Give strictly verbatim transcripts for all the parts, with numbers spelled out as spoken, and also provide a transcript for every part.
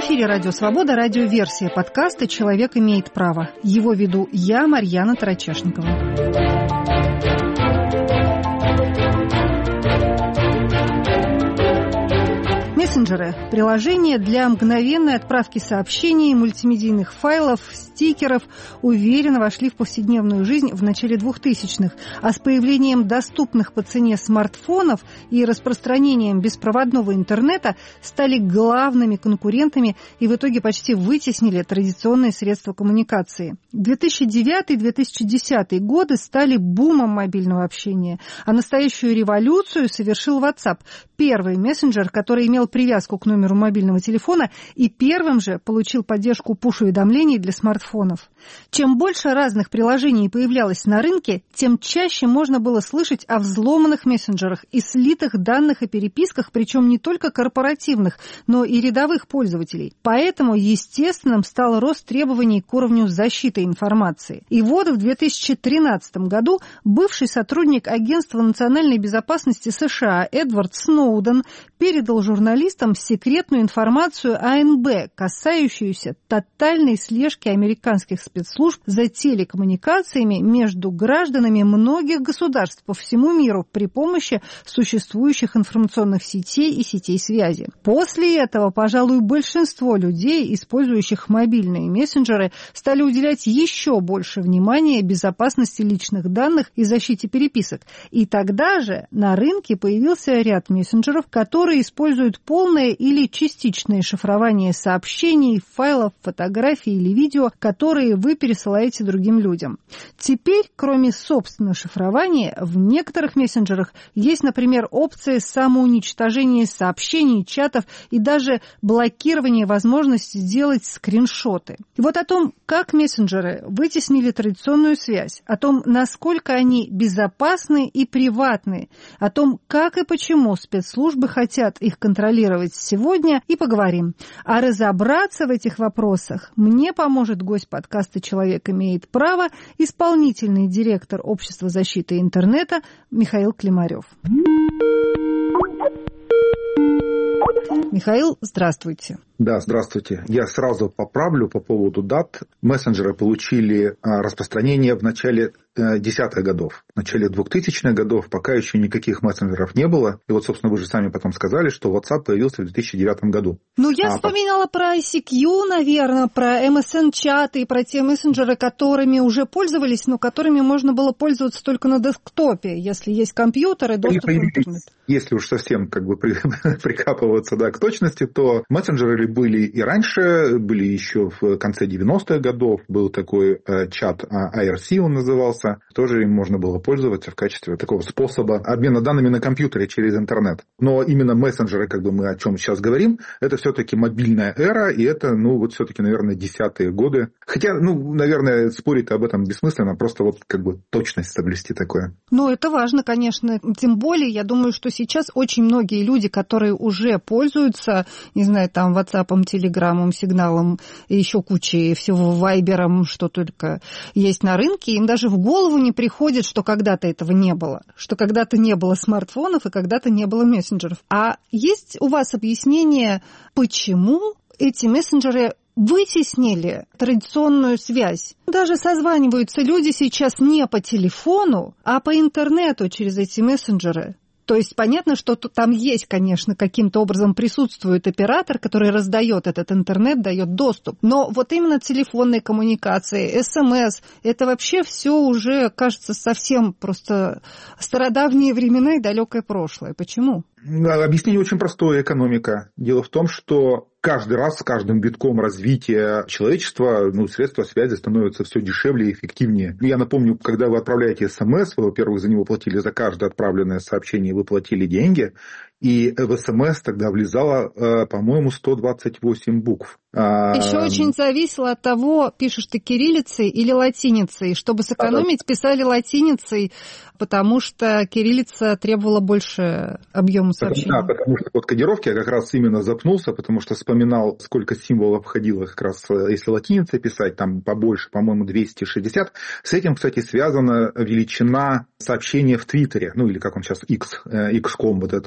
эфире «Радио Свобода», радиоверсия подкаста «Человек имеет право». Его веду я, Марьяна Тарачешникова. Мессенджеры – приложения для мгновенной отправки сообщений, мультимедийных файлов, стикеров уверенно вошли в повседневную жизнь в начале двухтысячных, а с появлением доступных по цене смартфонов и распространением беспроводного интернета стали главными конкурентами и в итоге почти вытеснили традиционные средства коммуникации. две тысячи девятый - две тысячи десятый годы стали бумом мобильного общения, а настоящую революцию совершил WhatsApp – первый мессенджер, который имел привязку к номеру мобильного телефона и первым же получил поддержку пуш-уведомлений для смартфонов. Чем больше разных приложений появлялось на рынке, тем чаще можно было слышать о взломанных мессенджерах и слитых данных и переписках, причем не только корпоративных, но и рядовых пользователей. Поэтому естественным стал рост требований к уровню защиты информации. И вот в две тысячи тринадцатом году бывший сотрудник Агентства национальной безопасности США Эдвард Сноуден передал журналистам секретную информацию А Эн Бэ, касающуюся тотальной слежки американских спецслужб за телекоммуникациями между гражданами многих государств по всему миру при помощи существующих информационных сетей и сетей связи. После этого, пожалуй, большинство людей, использующих мобильные мессенджеры, стали уделять еще больше внимания безопасности личных данных и защите переписок. И тогда же на рынке появился ряд мессенджеров, которые используют полное или частичное шифрование сообщений, файлов, фотографий или видео, которые вы пересылаете другим людям. Теперь, кроме собственного шифрования, в некоторых мессенджерах есть, например, опция самоуничтожения сообщений, чатов и даже блокирование возможности сделать скриншоты. И вот о том, как мессенджеры вытеснили традиционную связь, о том, насколько они безопасны и приватны, о том, как и почему спецслужбы хотят их контролировать сегодня, и поговорим. А разобраться в этих вопросах мне поможет гость подкаста «Человек имеет право», исполнительный директор Общества защиты интернета Михаил Климарев. Михаил, здравствуйте. Да, здравствуйте. Я сразу поправлю по поводу дат. Мессенджеры получили распространение в начале десятых годов. В начале двухтысячных годов пока еще никаких мессенджеров не было. И вот, собственно, вы же сами потом сказали, что WhatsApp появился в две тысячи девятом году. Ну, я а, вспоминала про ай си кью, наверное, про эм эс эн-чаты и про те мессенджеры, которыми уже пользовались, но которыми можно было пользоваться только на десктопе, если есть компьютер и доступ к интернету. Если уж совсем как бы прикапываться да, к точности, то мессенджеры были и раньше, были еще в конце девяностых годов. Был такой э, чат ай ар си, он назывался. Тоже им можно было пользоваться в качестве такого способа обмена данными на компьютере через интернет. Но именно мессенджеры, как бы мы о чем сейчас говорим, это все-таки мобильная эра, и это, ну, вот все-таки, наверное, десятые годы. Хотя, ну, наверное, спорить об этом бессмысленно, просто вот как бы точность соблюсти такое. Ну, это важно, конечно. Тем более, я думаю, что сейчас очень многие люди, которые уже пользуются, не знаю, там, WhatsApp, Телеграмом, Сигналом и еще кучей всего, Вайбером, что только есть на рынке, им даже в голову не приходит, что когда-то этого не было, что когда-то не было смартфонов и когда-то не было мессенджеров. А есть у вас объяснение, почему эти мессенджеры вытеснили традиционную связь? Даже созваниваются люди сейчас не по телефону, а по интернету через эти мессенджеры. То есть понятно, что там есть, конечно, каким-то образом присутствует оператор, который раздает этот интернет, дает доступ. Но вот именно телефонные коммуникации, эс эм эс, это вообще все уже, кажется, совсем просто стародавние времена и далекое прошлое. Почему? Объяснение очень простое: экономика. Дело в том, что каждый раз с каждым витком развития человечества, ну, средства связи становятся все дешевле и эффективнее. Я напомню, когда вы отправляете эс эм эс, вы, во-первых, за него платили за каждое отправленное сообщение, вы платили деньги, и в эс эм эс тогда влезало, по-моему, сто двадцать восемь букв. Еще очень зависело от того, пишешь ты кириллицей или латиницей. Чтобы сэкономить, писали латиницей, потому что кириллица требовала больше объема сообщений. Да, потому что под кодировки я как раз именно запнулся, потому что вспоминал, сколько символов входило как раз, если латиницей писать, там побольше, по-моему, двести шестьдесят. С этим, кстати, связана величина сообщения в Твиттере, ну или как он сейчас, X, икс точка ком, вот эта вот социальная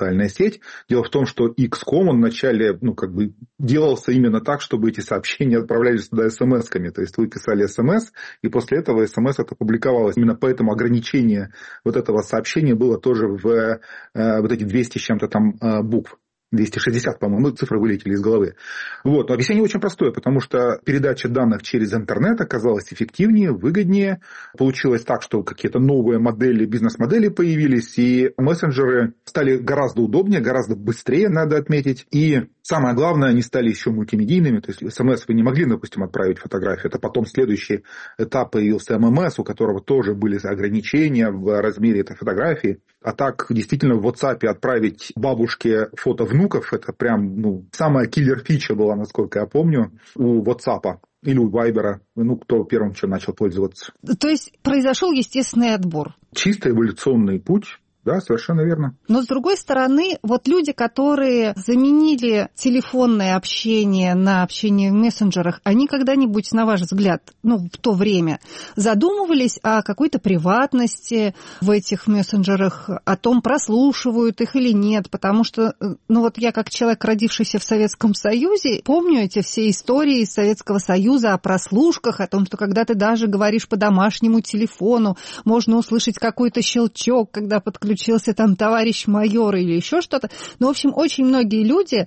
социальная сеть. Дело в том, что икс ком, он вначале, ну, как бы делался именно так, чтобы эти сообщения отправлялись туда смс-ками. То есть вы писали смс, и после этого смс это публиковалось. Именно поэтому ограничение вот этого сообщения было тоже в э, вот эти двести с чем-то там э, букв. двести шестьдесят, по-моему, цифры вылетели из головы. Вот. Но объяснение очень простое, потому что передача данных через интернет оказалась эффективнее, выгоднее. Получилось так, что какие-то новые модели, бизнес-модели появились, и мессенджеры стали гораздо удобнее, гораздо быстрее, надо отметить. И самое главное, они стали еще мультимедийными. То есть смс вы не могли, допустим, отправить фотографию. Это потом следующий этап появился эм эм эс, у которого тоже были ограничения в размере этой фотографии. А так, действительно, в WhatsApp отправить бабушке фото внуков, это прям, ну, самая киллер-фича была, насколько я помню, у WhatsApp или у Viber, ну, кто первым чем начал пользоваться. То есть произошел естественный отбор. Чисто эволюционный путь. Да, совершенно верно. Но, с другой стороны, вот люди, которые заменили телефонное общение на общение в мессенджерах, они когда-нибудь, на ваш взгляд, ну, в то время, задумывались о какой-то приватности в этих мессенджерах, о том, прослушивают их или нет? Потому что, ну, вот я, как человек, родившийся в Советском Союзе, помню эти все истории из Советского Союза о прослушках, о том, что когда ты даже говоришь по домашнему телефону, можно услышать какой-то щелчок, когда подключаешь включился там товарищ майор или еще что-то. Но, в общем, очень многие люди,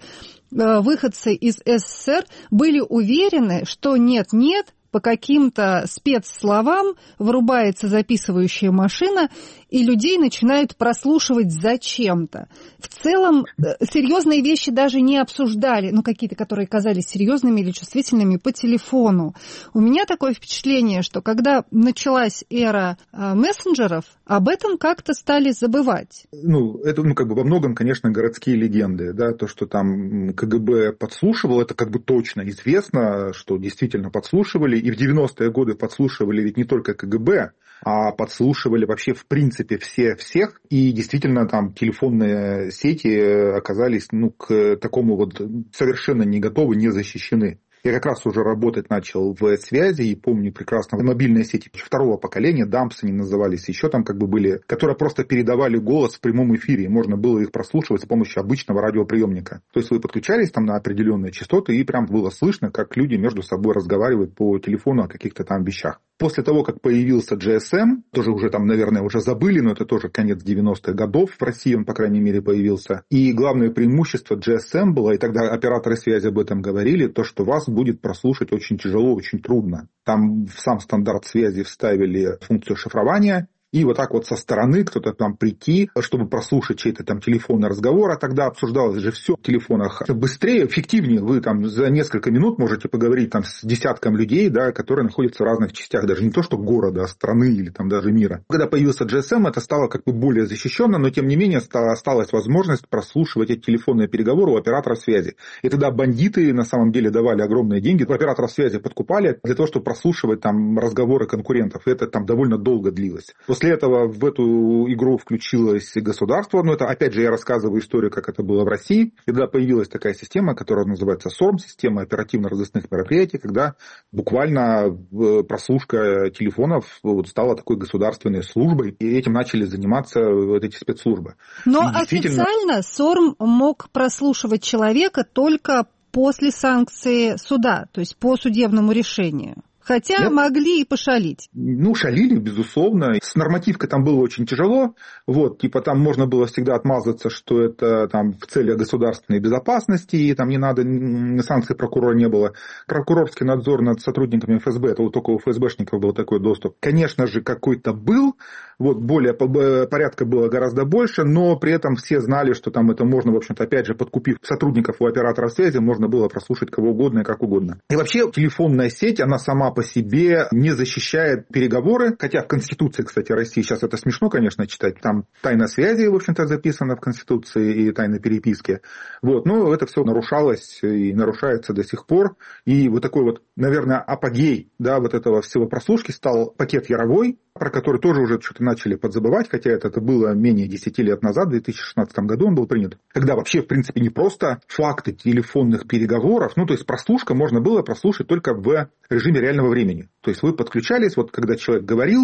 выходцы из эс эс эс эр, были уверены, что нет-нет, по каким-то спецсловам вырубается записывающая машина, и людей начинают прослушивать зачем-то. В целом серьезные вещи даже не обсуждали, ну, какие-то, которые казались серьезными или чувствительными по телефону. У меня такое впечатление, что когда началась эра мессенджеров, об этом как-то стали забывать. Ну, это, ну, как бы во многом, конечно, городские легенды, да, то, что там ка гэ бэ подслушивало, это как бы точно известно, что действительно подслушивали, и в девяностые годы подслушивали ведь не только ка гэ бэ, а подслушивали вообще в принципе все всех, и действительно там телефонные сети оказались, ну, к такому вот совершенно не готовы, не защищены. Я как раз уже работать начал в связи, и помню прекрасно мобильные сети второго поколения, дампс они назывались, еще там как бы были, которые просто передавали голос в прямом эфире, и можно было их прослушивать с помощью обычного радиоприемника. То есть вы подключались там на определенные частоты, и прям было слышно, как люди между собой разговаривают по телефону о каких-то там вещах. После того, как появился джи эс эм, тоже уже там, наверное, уже забыли, но это тоже конец девяностых годов в России, он, по крайней мере, появился. И главное преимущество джи эс эм было, и тогда операторы связи об этом говорили, то, что вас будет прослушать очень тяжело, очень трудно. Там в сам стандарт связи вставили функцию шифрования, и вот так вот со стороны кто-то там прийти, чтобы прослушать чей-то там телефонный разговор, а тогда обсуждалось же все в телефонах быстрее, эффективнее. Вы там за несколько минут можете поговорить там с десятком людей, да, которые находятся в разных частях, даже не то что города, а страны или там даже мира. Когда появился джи эс эм, это стало как бы более защищенно, но тем не менее осталась возможность прослушивать эти телефонные переговоры у операторов связи. И тогда бандиты на самом деле давали огромные деньги, операторов связи подкупали для того, чтобы прослушивать там разговоры конкурентов. И это там довольно долго длилось. После этого в эту игру включилось государство, но это, опять же, я рассказываю историю, как это было в России, когда появилась такая система, которая называется сорм, система оперативно-розыскных мероприятий, когда буквально прослушка телефонов стала такой государственной службой, и этим начали заниматься вот эти спецслужбы. Но действительно... официально сорм мог прослушивать человека только после санкции суда, то есть по судебному решению. Хотя Нет. могли и пошалить. Ну, шалили, безусловно. С нормативкой там было очень тяжело. Вот, типа там можно было всегда отмазаться, что это там в целях государственной безопасности, и там не надо, санкций прокурора не было. Прокурорский надзор над сотрудниками эф эс бэ, это вот только у эф эс бэшников был такой доступ. Конечно же, какой-то был, вот более порядка было гораздо больше, но при этом все знали, что там это можно, в общем-то, опять же, подкупив сотрудников у операторов связи, можно было прослушать кого угодно и как угодно. И вообще телефонная сеть, она сама по себе не защищает переговоры, хотя в Конституции, кстати, России, сейчас это смешно, конечно, читать, там тайна связи, в общем-то, записана в Конституции и тайна переписки, вот, но это все нарушалось и нарушается до сих пор, и вот такой вот, наверное, апогей, да, вот этого всего прослушки стал пакет Яровой, про который тоже уже что-то начали подзабывать, хотя это, это было менее десяти лет назад, в две тысячи шестнадцатом году он был принят, когда вообще, в принципе, не просто факты телефонных переговоров, ну, то есть прослушка можно было прослушать только в режиме реального времени. То есть вы подключались, вот когда человек говорил,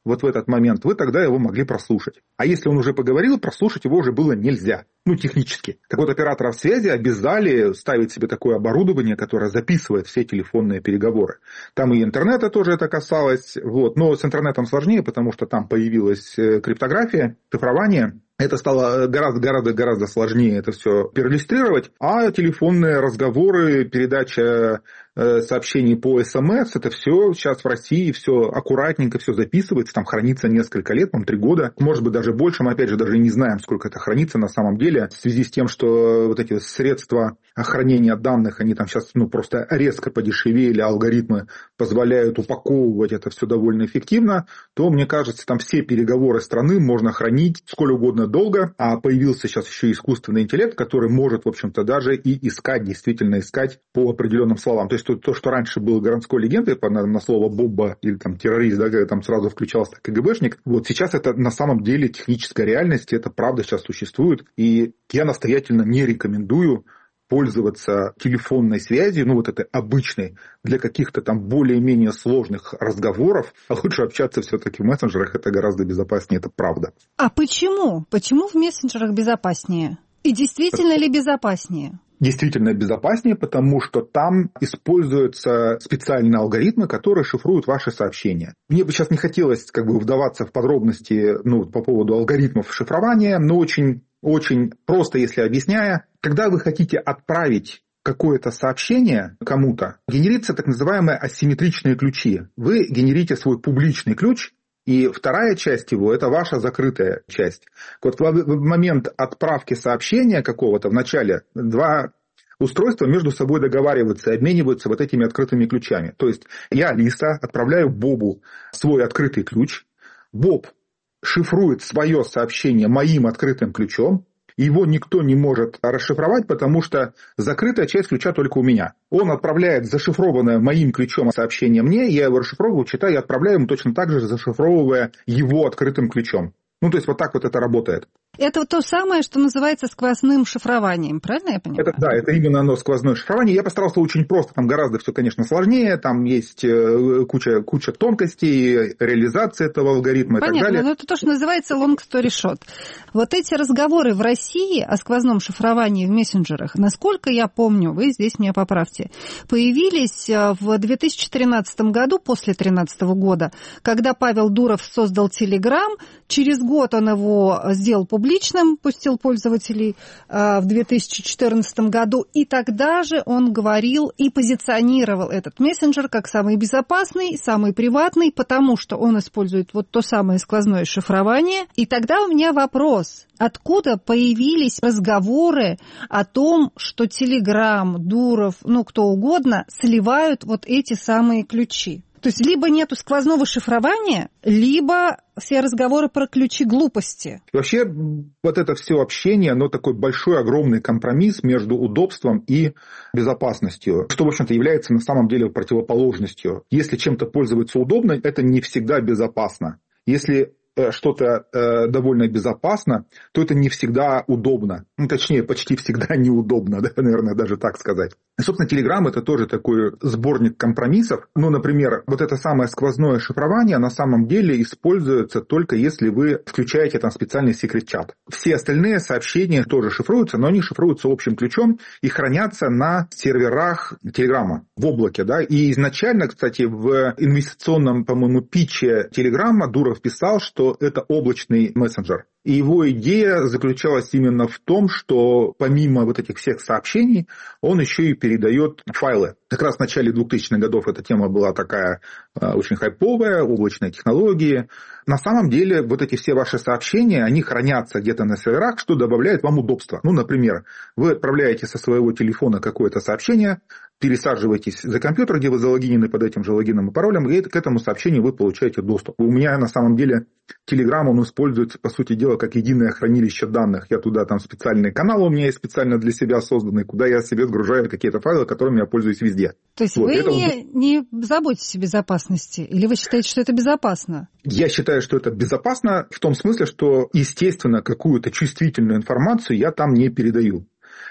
вот в этот момент, вы тогда его могли прослушать. А если он уже поговорил, прослушать его уже было нельзя. Ну, технически. Так вот, операторов связи обязали ставить себе такое оборудование, которое записывает все телефонные переговоры. Там и интернета тоже это касалось. Вот. Но с интернетом сложнее, потому что там появилась криптография, шифрование. Это стало гораздо-гораздо сложнее это все переиллюстрировать. А телефонные разговоры, передача сообщений по СМС, это все сейчас в России, все аккуратненько, все записывается, там хранится несколько лет, там три года, может быть даже больше, мы опять же даже не знаем, сколько это хранится на самом деле, в связи с тем, что вот эти средства хранения данных, они там сейчас ну, просто резко подешевели, алгоритмы позволяют упаковывать это все довольно эффективно, то, мне кажется, там все переговоры страны можно хранить сколь угодно долго, а появился сейчас еще искусственный интеллект, который может, в общем-то, даже и искать, действительно искать по определенным словам. То есть то, что раньше было городской легендой, на, на слово «бомба» или там террорист, да, когда там сразу включался КГБшник, вот сейчас это на самом деле техническая реальность, это правда сейчас существует, и я настоятельно не рекомендую пользоваться телефонной связью, ну вот этой обычной, для каких-то там более-менее сложных разговоров, а лучше общаться все-таки в мессенджерах, это гораздо безопаснее, это правда. А почему? Почему в мессенджерах безопаснее? И действительно ли безопаснее? Действительно безопаснее, потому что там используются специальные алгоритмы, которые шифруют ваши сообщения. Мне бы сейчас не хотелось как бы вдаваться в подробности ну, по поводу алгоритмов шифрования, но очень, очень просто, если объясняя, когда вы хотите отправить какое-то сообщение кому-то, генерится так называемые асимметричные ключи. Вы генерите свой публичный ключ, и вторая часть его – это ваша закрытая часть. Вот в момент отправки сообщения какого-то в начале два устройства между собой договариваются и обмениваются вот этими открытыми ключами. То есть я, Лиса, отправляю Бобу свой открытый ключ. Боб шифрует свое сообщение моим открытым ключом. Его никто не может расшифровать, потому что закрытая часть ключа только у меня. Он отправляет зашифрованное моим ключом сообщение мне, я его расшифровываю, читаю и отправляю ему точно так же, зашифровывая его открытым ключом. Ну, то есть вот так вот это работает. Это вот то самое, что называется сквозным шифрованием, правильно я понимаю? Это, да, это именно оно сквозное шифрование. Я постарался очень просто, там гораздо все, конечно, сложнее, там есть куча, куча тонкостей, реализации этого алгоритма. Понятно, и так далее. Но это то, что называется long story short. Вот эти разговоры в России о сквозном шифровании в мессенджерах, насколько я помню, вы здесь меня поправьте, появились в две тысячи тринадцатом году, после две тысячи тринадцатого года, когда Павел Дуров создал Telegram, через год он его сделал публичным, публичным, пустил пользователей в две тысячи четырнадцатом году, и тогда же он говорил и позиционировал этот мессенджер как самый безопасный, самый приватный, потому что он использует вот то самое сквозное шифрование. И тогда у меня вопрос, откуда появились разговоры о том, что Telegram, Дуров, ну кто угодно, сливают вот эти самые ключи? То есть либо нету сквозного шифрования, либо все разговоры про ключи глупости. Вообще вот это все общение, оно такой большой, огромный компромисс между удобством и безопасностью, что, в общем-то, является на самом деле противоположностью. Если чем-то пользоваться удобно, это не всегда безопасно. Если что-то э, довольно безопасно, то это не всегда удобно. Ну, точнее, почти всегда неудобно, да, наверное, даже так сказать. И, собственно, Telegram – это тоже такой сборник компромиссов. Ну, например, вот это самое сквозное шифрование на самом деле используется только если вы включаете там специальный секрет-чат. Все остальные сообщения тоже шифруются, но они шифруются общим ключом и хранятся на серверах Telegram в облаке, да. И изначально, кстати, в инвестиционном, по-моему, питче Telegram Дуров писал, что это облачный мессенджер. И его идея заключалась именно в том, что помимо вот этих всех сообщений, он еще и передает файлы. Как раз в начале двухтысячных годов эта тема была такая э, очень хайповая, облачные технологии. На самом деле вот эти все ваши сообщения, они хранятся где-то на серверах, что добавляет вам удобства. Ну, например, вы отправляете со своего телефона какое-то сообщение, пересаживаетесь за компьютер, где вы залогинены под этим же логином и паролем, и к этому сообщению вы получаете доступ. У меня на самом деле Telegram, он используется, по сути дела, как единое хранилище данных. Я туда, там специальный канал у меня есть специально для себя созданный, куда я себе сгружаю какие-то файлы, которыми я пользуюсь везде. То есть вот, вы это... не, не заботитесь о безопасности? Или вы считаете, что это безопасно? Я считаю, что это безопасно в том смысле, что, естественно, какую-то чувствительную информацию я там не передаю.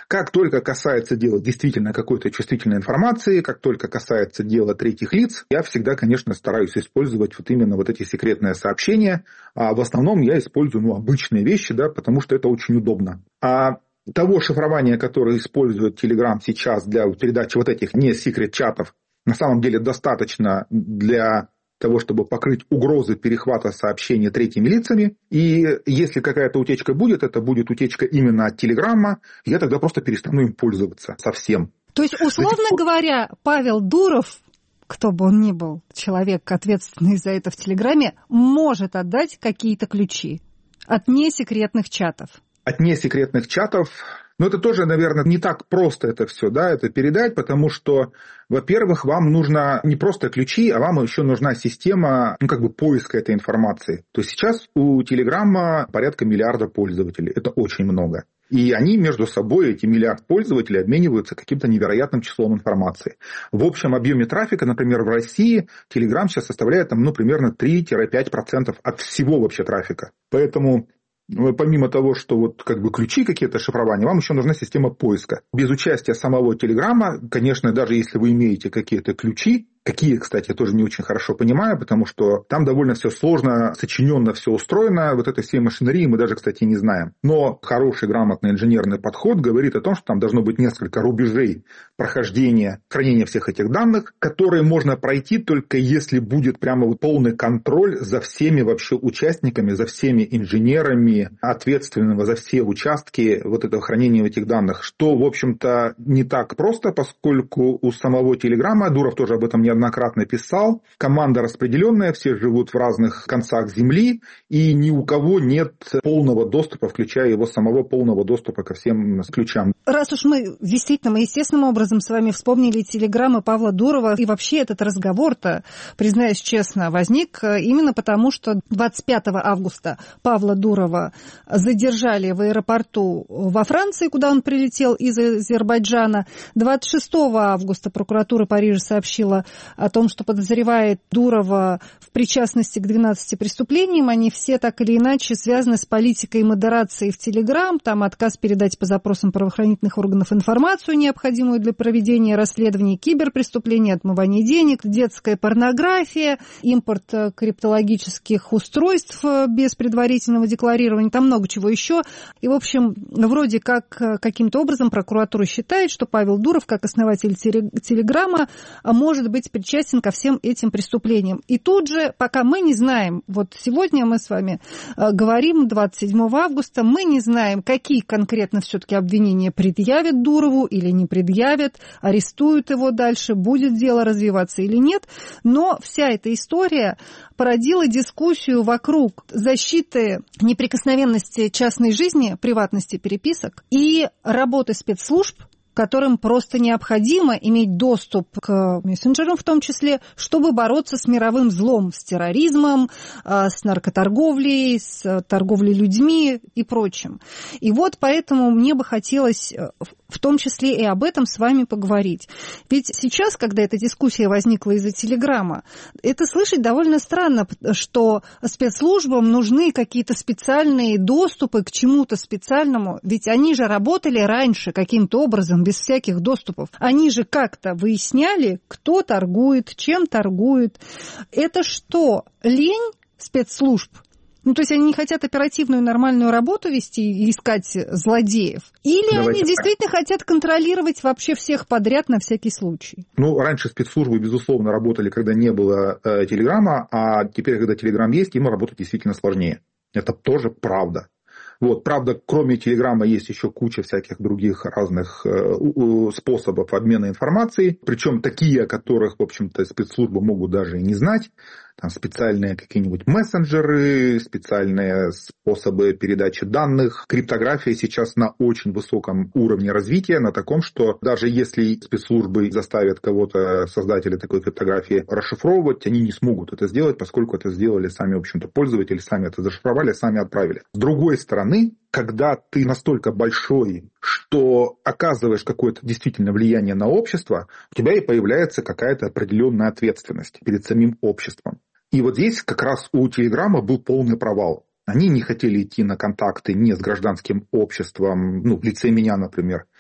Как только касается дела действительно какой-то чувствительной информации, как только касается дела третьих лиц, я всегда, конечно, стараюсь использовать вот именно вот эти секретные сообщения. А в основном я использую ну, обычные вещи, да, потому что это очень удобно. А того шифрования, которое использует Telegram сейчас для передачи вот этих не секрет-чатов, на самом деле достаточно для того, чтобы покрыть угрозы перехвата сообщений третьими лицами. И если какая-то утечка будет, это будет утечка именно от Телеграма, я тогда просто перестану им пользоваться совсем. То есть, условно говоря, Павел Дуров, кто бы он ни был, человек, ответственный за это в Телеграме, может отдать какие-то ключи от несекретных чатов. От несекретных чатов... Но это тоже, наверное, не так просто это все, да, это передать, потому что, во-первых, вам нужно не просто ключи, а вам еще нужна система, ну, как бы поиска этой информации. То есть сейчас у Телеграма порядка миллиарда пользователей. Это очень много. И они между собой, эти миллиард пользователей, обмениваются каким-то невероятным числом информации. В общем объеме трафика, например, в России Telegram сейчас составляет там, ну, примерно три-пять процентов от всего вообще трафика. Поэтому... Помимо того, что вот как бы ключи какие-то шифрования, вам еще нужна система поиска. Без участия самого Телеграма, конечно, даже если вы имеете какие-то ключи, какие, кстати, я тоже не очень хорошо понимаю, потому что там довольно все сложно, сочиненно все устроено, вот этой всей машинерии мы даже, кстати, не знаем. Но хороший, грамотный инженерный подход говорит о том, что там должно быть несколько рубежей прохождения, хранения всех этих данных, которые можно пройти только если будет прямо вот полный контроль за всеми вообще участниками, за всеми инженерами, ответственного за все участки вот этого хранения этих данных, что, в общем-то, не так просто, поскольку у самого Телеграма, Дуров тоже об этом не неоднократно писал, команда распределенная, все живут в разных концах земли, и ни у кого нет полного доступа, включая его самого полного доступа ко всем ключам. Раз уж мы действительно, мы естественным образом с вами вспомнили телеграммы Павла Дурова, и вообще этот разговор-то, признаюсь честно, возник именно потому, что двадцать пятого августа Павла Дурова задержали в аэропорту во Франции, куда он прилетел из Азербайджана. двадцать шестого августа прокуратура Парижа сообщила о том, что подозревает Дурова в причастности к двенадцати преступлениям. Они все так или иначе связаны с политикой модерации в Телеграм. Там отказ передать по запросам правоохранительных органов информацию, необходимую для проведения расследований, киберпреступлений, отмывания денег, детская порнография, импорт криптологических устройств без предварительного декларирования. Там много чего еще. И, в общем, вроде как каким-то образом прокуратура считает, что Павел Дуров, как основатель Телеграма, может быть причастен ко всем этим преступлениям. И тут же, пока мы не знаем, вот сегодня мы с вами говорим, двадцать седьмого августа, мы не знаем, какие конкретно все-таки обвинения предъявят Дурову или не предъявят, арестуют его дальше, будет дело развиваться или нет. Но вся эта история породила дискуссию вокруг защиты неприкосновенности частной жизни, приватности переписок и работы спецслужб, которым просто необходимо иметь доступ к мессенджерам в том числе, чтобы бороться с мировым злом, с терроризмом, с наркоторговлей, с торговлей людьми и прочим. И вот поэтому мне бы хотелось в том числе и об этом с вами поговорить. Ведь сейчас, когда эта дискуссия возникла из-за Телеграма, это слышать довольно странно, что спецслужбам нужны какие-то специальные доступы к чему-то специальному, ведь они же работали раньше каким-то образом, без всяких доступов. Они же как-то выясняли, кто торгует, чем торгует. Это что, лень спецслужб? Ну, то есть они не хотят оперативную нормальную работу вести и искать злодеев? Или Давайте. Они действительно хотят контролировать вообще всех подряд на всякий случай? Ну, раньше спецслужбы, безусловно, работали, когда не было э, Телеграма, а теперь, когда Телеграм есть, им работать действительно сложнее. Это тоже правда. Вот, правда, кроме Телеграма есть еще куча всяких других разных э, способов обмена информацией, причем такие, о которых, в общем-то, спецслужбы могут даже и не знать. Там специальные какие-нибудь мессенджеры, специальные способы передачи данных. Криптография сейчас на очень высоком уровне развития, на таком, что даже если спецслужбы заставят кого-то, создателя такой криптографии, расшифровывать, они не смогут это сделать, поскольку это сделали сами, в общем-то, пользователи, сами это зашифровали, сами отправили. С другой стороны, когда ты настолько большой, что оказываешь какое-то действительно влияние на общество, у тебя и появляется какая-то определенная ответственность перед самим обществом. И вот здесь как раз у Телеграма был полный провал. Они не хотели идти на контакты ни с гражданским обществом, ну, в лице меня, например,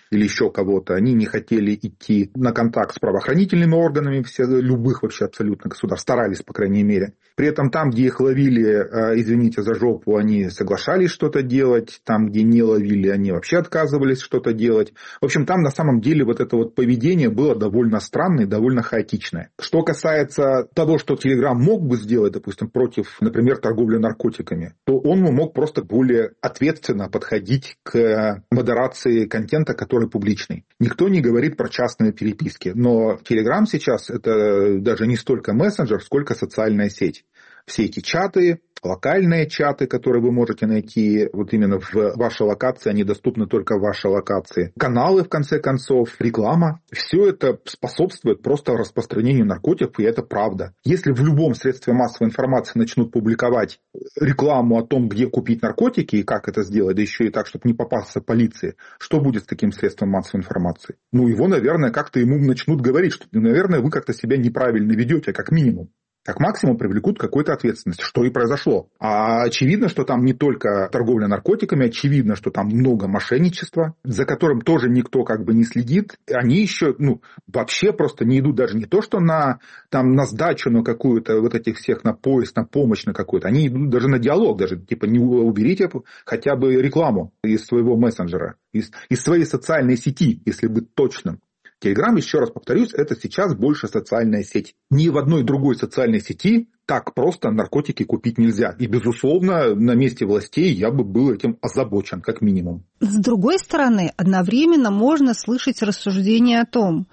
или еще кого-то. Они не хотели идти на контакт с правоохранительными органами все, любых вообще абсолютно государств. Старались, по крайней мере. При этом там, где их ловили, извините за жопу, они соглашались что-то делать. Там, где не ловили, они вообще отказывались что-то делать. В общем, там на самом деле вот это вот поведение было довольно странное, довольно хаотичное. Что касается того, что Telegram мог бы сделать, допустим, против, например, торговли наркотиками, то он мог просто более ответственно подходить к модерации контента, который публичный. Никто не говорит про частные переписки, но Telegram сейчас это даже не столько мессенджер, сколько социальная сеть. Все эти чаты, локальные чаты, которые вы можете найти вот именно в вашей локации, они доступны только в вашей локации. Каналы, в конце концов, реклама. Все это способствует просто распространению наркотиков, и это правда. Если в любом средстве массовой информации начнут публиковать рекламу о том, где купить наркотики и как это сделать, да еще и так, чтобы не попасться полиции, что будет с таким средством массовой информации? Ну, его, наверное, как-то ему начнут говорить, что, наверное, вы как-то себя неправильно ведете, как минимум. Как максимум привлекут к какой-то ответственности, что и произошло. А очевидно, что там не только торговля наркотиками, очевидно, что там много мошенничества, за которым тоже никто как бы не следит. Они еще, ну, вообще просто не идут даже не то, что на, там, на сдачу на какую-то, вот этих всех, на поиск, на помощь на какую-то. Они идут даже на диалог, даже типа не уберите хотя бы рекламу из своего мессенджера, из, из своей социальной сети, если быть точным. Telegram, еще раз повторюсь, это сейчас больше социальная сеть. Ни в одной другой социальной сети так просто наркотики купить нельзя. И, безусловно, на месте властей я бы был этим озабочен, как минимум. С другой стороны, одновременно можно слышать рассуждения о том,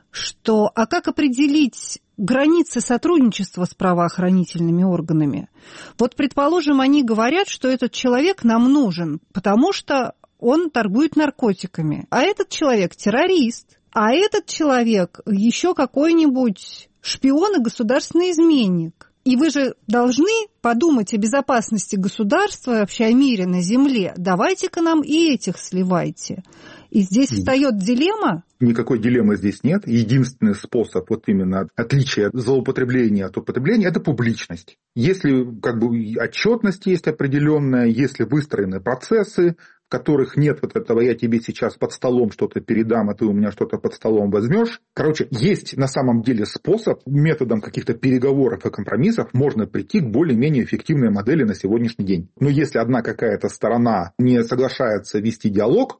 что а как определить границы сотрудничества с правоохранительными органами? Вот, предположим, они говорят, что этот человек нам нужен, потому что он торгует наркотиками, а этот человек террорист. А этот человек еще какой-нибудь шпион и государственный изменник. И вы же должны подумать о безопасности государства и вообще о мире на земле. Давайте-ка нам и этих сливайте. И здесь встает дилемма. Никакой дилеммы здесь нет. Единственный способ вот именно отличия злоупотребления от употребления – это публичность. Если как бы отчетность есть определенная, если выстроены процессы, в которых нет вот этого «я тебе сейчас под столом что-то передам, а ты у меня что-то под столом возьмешь». Короче, есть на самом деле способ, методом каких-то переговоров и компромиссов можно прийти к более-менее эффективной модели на сегодняшний день. Но если одна какая-то сторона не соглашается вести диалог,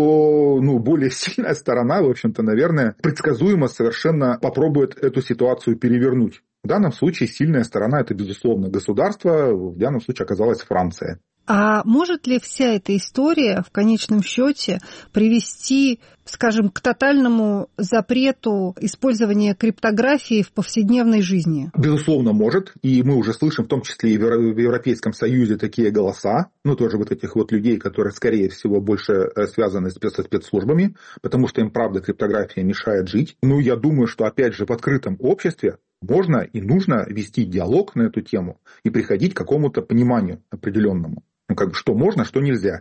то ну, более сильная сторона, в общем-то, наверное, предсказуемо совершенно попробует эту ситуацию перевернуть. В данном случае сильная сторона – это, безусловно, государство, в данном случае оказалась Франция. А может ли вся эта история в конечном счете привести, скажем, к тотальному запрету использования криптографии в повседневной жизни? Безусловно, может. И мы уже слышим, в том числе и в Европейском Союзе, такие голоса, ну, тоже вот этих вот людей, которые, скорее всего, больше связаны со спецслужбами, потому что им, правда, криптография мешает жить. Ну, я думаю, что, опять же, в открытом обществе можно и нужно вести диалог на эту тему и приходить к какому-то пониманию определенному. Ну, как бы, что можно, что нельзя.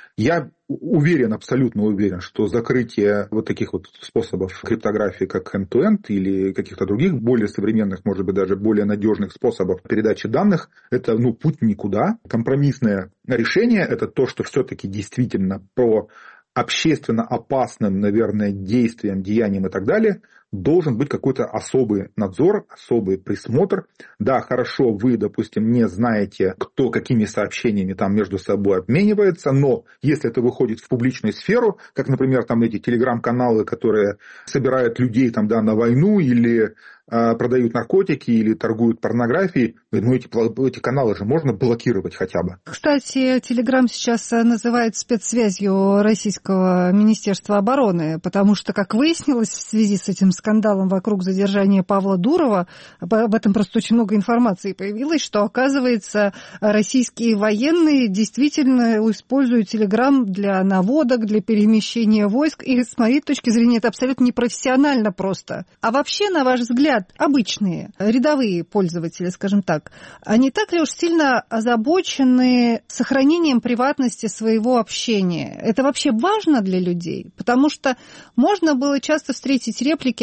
Я уверен, абсолютно уверен, что закрытие вот таких вот способов криптографии, как end-to-end или каких-то других более современных, может быть, даже более надежных способов передачи данных, это ну, путь никуда. Компромиссное решение – это то, что все-таки действительно про общественно опасным, наверное, действием, деянием и так далее, должен быть какой-то особый надзор, особый присмотр. Да, хорошо, вы, допустим, не знаете, кто какими сообщениями там между собой обменивается, но если это выходит в публичную сферу, как, например, там эти телеграм-каналы, которые собирают людей там, да, на войну или э, продают наркотики или торгуют порнографией, ну, эти, эти каналы же можно блокировать хотя бы. Кстати, Телеграм сейчас называют спецсвязью российского Министерства обороны, потому что, как выяснилось в связи с этим скандалом вокруг задержания Павла Дурова, об этом просто очень много информации появилось, что, оказывается, российские военные действительно используют Телеграм для наводок, для перемещения войск, и с моей точки зрения это абсолютно непрофессионально просто. А вообще, на ваш взгляд, обычные, рядовые пользователи, скажем так, они так ли уж сильно озабочены сохранением приватности своего общения? Это вообще важно для людей? Потому что можно было часто встретить реплики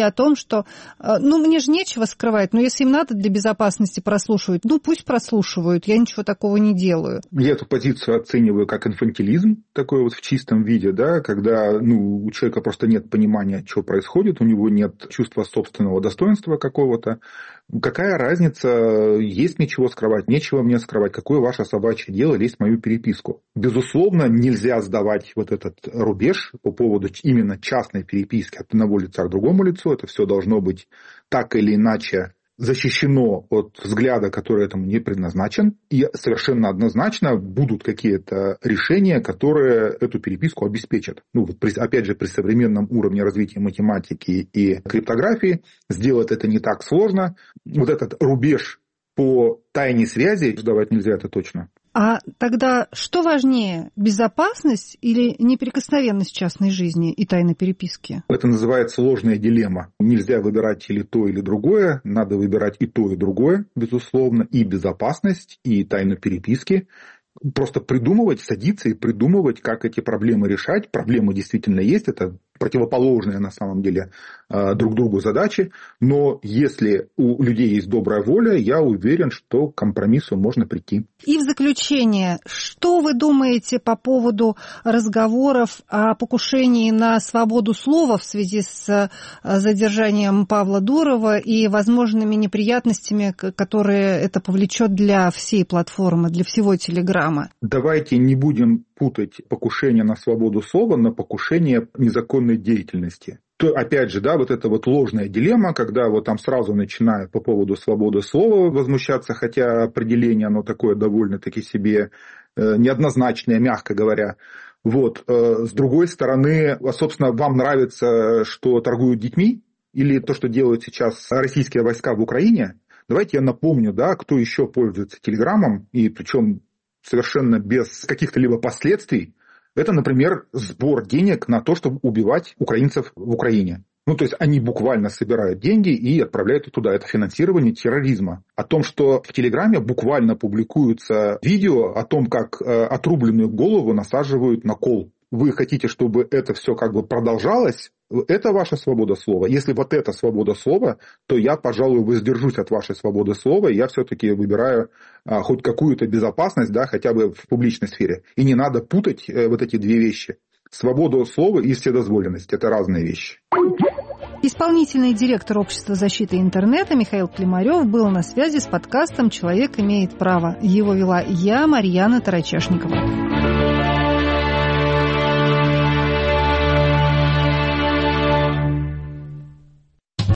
о том, что, ну, мне же нечего скрывать, но если им надо для безопасности прослушивать, ну, пусть прослушивают, я ничего такого не делаю. Я эту позицию оцениваю как инфантилизм, такой вот в чистом виде, да, когда, ну, у человека просто нет понимания, что происходит, у него нет чувства собственного достоинства какого-то. Какая разница, есть ничего скрывать, нечего мне скрывать, какое ваше собачье дело лезть в мою переписку. Безусловно, нельзя сдавать вот этот рубеж по поводу именно частной переписки от одного лица к другому лицу. Это все должно быть так или иначе защищено от взгляда, который этому не предназначен. И совершенно однозначно будут какие-то решения, которые эту переписку обеспечат. Ну, вот при, опять же, при современном уровне развития математики и криптографии сделать это не так сложно. Вот этот рубеж по тайне связи сдавать нельзя, это точно. А тогда что важнее, безопасность или неприкосновенность частной жизни и тайны переписки? Это называется ложная дилемма. Нельзя выбирать или то, или другое. Надо выбирать и то, и другое, безусловно. И безопасность, и тайну переписки. Просто придумывать, садиться и придумывать, как эти проблемы решать. Проблемы действительно есть, это противоположные на самом деле друг другу задачи. Но если у людей есть добрая воля, я уверен, что к компромиссу можно прийти. И в заключение, что вы думаете по поводу разговоров о покушении на свободу слова в связи с задержанием Павла Дурова и возможными неприятностями, которые это повлечет для всей платформы, для всего Телеграма? Давайте не будем путать покушение на свободу слова на покушение незаконной деятельности. То, опять же, да, вот эта вот ложная дилемма, когда вот там сразу начинают по поводу свободы слова возмущаться, хотя определение оно такое довольно-таки себе э, неоднозначное, мягко говоря. Вот. Э, с другой стороны, собственно, вам нравится, что торгуют детьми, или то, что делают сейчас российские войска в Украине? Давайте я напомню, да, кто еще пользуется Телеграмом, и причем совершенно без каких-то либо последствий. Это, например, сбор денег на то, чтобы убивать украинцев в Украине. Ну, то есть они буквально собирают деньги и отправляют их туда. Это финансирование терроризма. О том, что в Телеграме буквально публикуются видео о том, как э, отрубленную голову насаживают на кол. Вы хотите, чтобы это все как бы продолжалось? Это ваша свобода слова. Если вот это свобода слова, то я, пожалуй, воздержусь от вашей свободы слова. Я все-таки выбираю а, хоть какую-то безопасность, да, хотя бы в публичной сфере. И не надо путать э, вот эти две вещи. Свободу слова и вседозволенность – это разные вещи. Исполнительный директор Общества защиты интернета Михаил Климарев был на связи с подкастом «Человек имеет право». Его вела я, Марьяна Тарачешникова.